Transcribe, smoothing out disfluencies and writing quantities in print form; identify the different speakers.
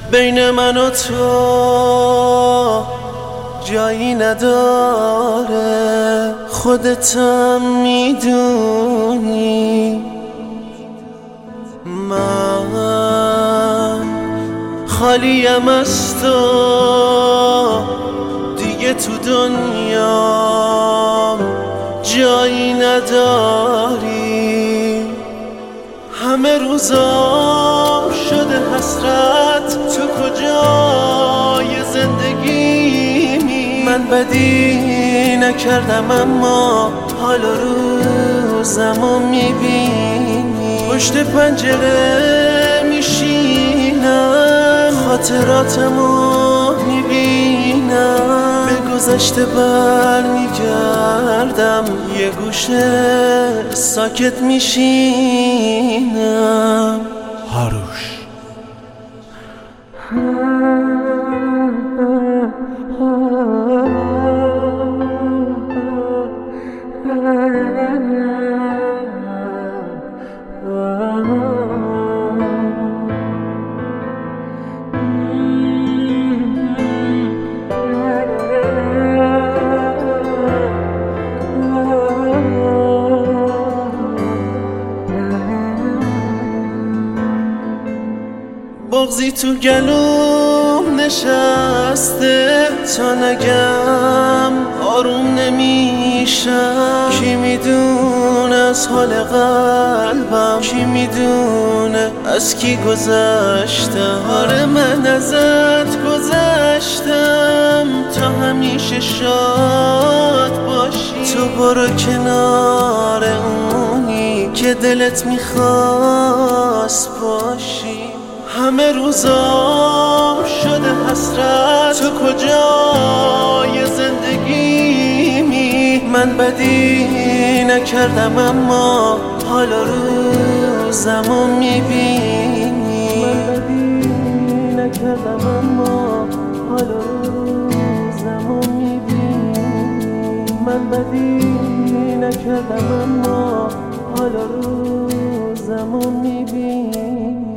Speaker 1: بین من و تو جایی نداره، خودتم میدونی. من خالیم از تو، دیگه تو دنیام جایی نداری. همه روزا شده حسرت، تو کجای زندگیمی؟ من بدی نکردم اما حال و روزمو میبینی. پشت پنجره میشینم، خاطراتمو میبینم. به گذشته بر میگردم، یه گوشه ساکت میشینم.
Speaker 2: هاروش
Speaker 1: بغضی تو گلوم نشسته، تا نگم آروم نمیشم. کی میدونه از حال قلبم، کی میدونه از کی گذشتم. آره من ازت گذشتم تا همیشه شاد باشی. تو برو کنار اونی که دلت میخواست باشی. همه روزا شده حسرت، تو کجای زندگیمی؟ من بدی نکردم اما حال و روزمو میبینی. من بدی نکردم اما حال و روزمو میبینی. من بدی نکردم اما حال و روزمو میبینی.